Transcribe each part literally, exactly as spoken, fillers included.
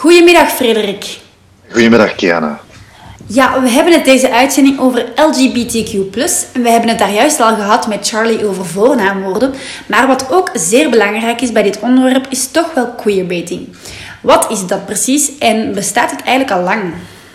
Goedemiddag, Frederik. Goedemiddag, Kiana. Ja, we hebben het deze uitzending over L G B T Q plus, en we hebben het daar juist al gehad met Charlie over voornaamwoorden. Maar wat ook zeer belangrijk is bij dit onderwerp, is toch wel queerbaiting. Wat is dat precies en bestaat het eigenlijk al lang?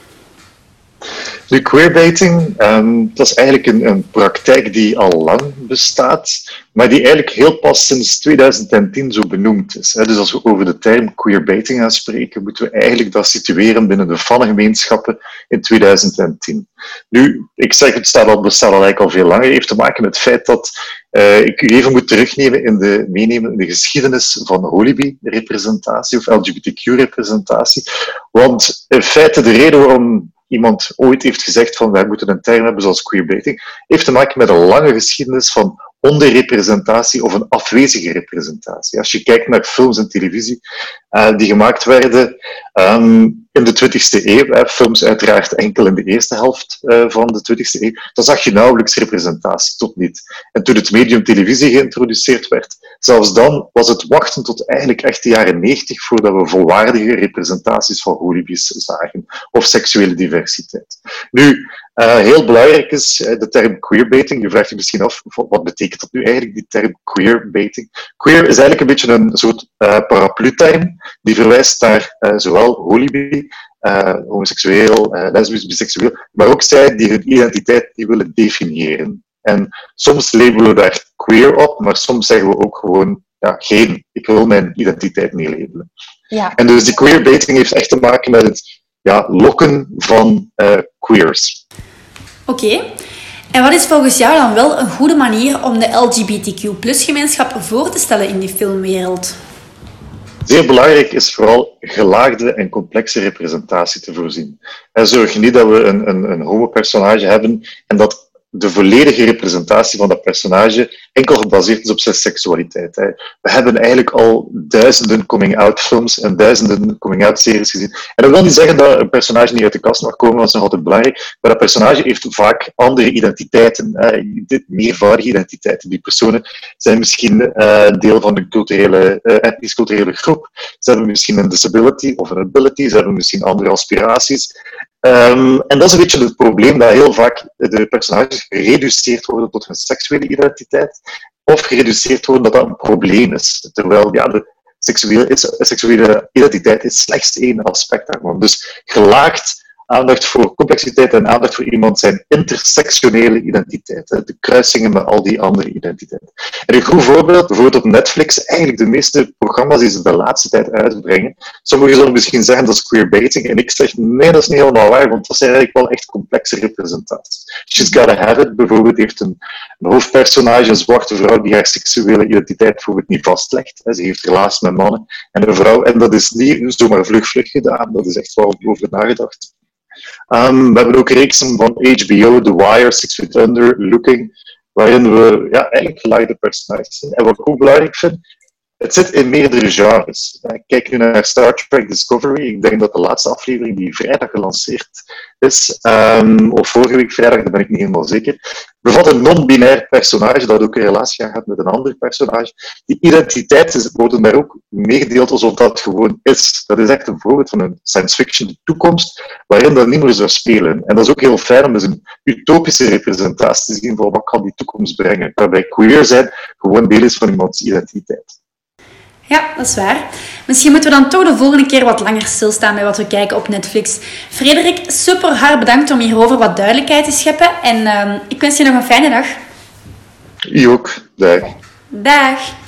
Nu, queerbaiting, um, dat is eigenlijk een, een praktijk die al lang bestaat, maar die eigenlijk heel pas sinds twintig tien zo benoemd is. Dus als we over de term queerbaiting gaan spreken, moeten we eigenlijk dat situeren binnen de fangemeenschappen in twintig tien. Nu, ik zeg, het staat al, bestaat al eigenlijk al veel langer. Het heeft te maken met het feit dat uh, ik u even moet terugnemen in de, meenemen in de geschiedenis van Holibi-representatie of L G B T Q-representatie. Want in feite de reden waarom iemand ooit heeft gezegd van wij moeten een term hebben zoals queerbaiting, heeft te maken met een lange geschiedenis van onderrepresentatie of een afwezige representatie. Als je kijkt naar films en televisie uh, die gemaakt werden um, in de twintigste eeuw, hè, films uiteraard enkel in de eerste helft uh, van de twintigste eeuw, dan zag je nauwelijks representatie, tot niet. En toen het medium televisie geïntroduceerd werd, zelfs dan was het wachten tot eigenlijk echt de jaren negentig voordat we volwaardige representaties van holibies zagen, of seksuele diversiteit. Nu, Uh, heel belangrijk is uh, de term queerbaiting. Je vraagt je misschien af, wat betekent dat nu eigenlijk, die term queerbaiting? Queer is eigenlijk een beetje een soort uh, paraplu-term die verwijst naar uh, zowel holibi, uh, homoseksueel, uh, lesbisch, biseksueel, maar ook zij die hun identiteit die willen definiëren. En soms labelen we daar queer op, maar soms zeggen we ook gewoon, ja, geen, ik wil mijn identiteit niet labelen. Ja. En dus die queerbaiting heeft echt te maken met het ja, lokken van uh, queers. Oké. Okay. En wat is volgens jou dan wel een goede manier om de L G B T Q plus gemeenschap voor te stellen in die filmwereld? Zeer belangrijk is vooral gelaagde en complexe representatie te voorzien. En zorg niet dat we een, een, een homo-personage hebben en dat de volledige representatie van dat personage enkel gebaseerd is op zijn seksualiteit. Hè. We hebben eigenlijk al duizenden coming-out films en duizenden coming-out series gezien. En dat wil niet zeggen dat een personage niet uit de kast mag komen, dat is nog altijd belangrijk, maar dat personage heeft vaak andere identiteiten, hè. Meervoudige identiteiten. Die personen zijn misschien uh, deel van een culturele, uh, etnisch-culturele groep. Ze hebben misschien een disability of een ability, ze hebben misschien andere aspiraties. Um, en dat is een beetje het probleem, dat heel vaak de personages gereduceerd worden tot hun seksuele identiteit, of gereduceerd worden dat dat een probleem is. Terwijl ja, de seksuele, seksuele identiteit is slechts één aspect daarvan. Dus gelaagd aandacht voor complexiteit en aandacht voor iemand zijn intersectionele identiteit. De kruisingen met al die andere identiteiten. En een goed voorbeeld, bijvoorbeeld op Netflix, eigenlijk de meeste programma's die ze de laatste tijd uitbrengen. Sommigen zullen misschien zeggen dat is queerbaiting, en ik zeg nee, dat is niet helemaal waar, want dat zijn eigenlijk wel echt complexe representaties. She's Gotta Have It bijvoorbeeld heeft een, een hoofdpersonage, een zwarte vrouw, die haar seksuele identiteit bijvoorbeeld niet vastlegt. Ze heeft relaties met mannen en een vrouw, en dat is niet zomaar vlug vlug gedaan, dat is echt wel over nagedacht. Um, we hebben ook reeksen van H B O, The Wire, Six Feet Under, Looking, waarin we ja, eigenlijk gelaagde personages zien. En wat ik ook belangrijk vind, het zit in meerdere genres. Kijk nu naar Star Trek Discovery. Ik denk dat de laatste aflevering die vrijdag gelanceerd is, um, of vorige week vrijdag, daar ben ik niet helemaal zeker, bevat een non-binair personage dat ook een relatie gaat met een ander personage. Die identiteiten worden daar ook meegedeeld alsof dat gewoon is. Dat is echt een voorbeeld van een science fiction toekomst waarin dat niet meer zou spelen. En dat is ook heel fijn om eens een utopische representatie te zien van wat kan die toekomst brengen. Waarbij queer zijn gewoon deel is van iemands identiteit. Ja, dat is waar. Misschien moeten we dan toch de volgende keer wat langer stilstaan bij wat we kijken op Netflix. Frederik, super hard bedankt om hierover wat duidelijkheid te scheppen. En uh, ik wens je nog een fijne dag. U ook. Dag. Dag.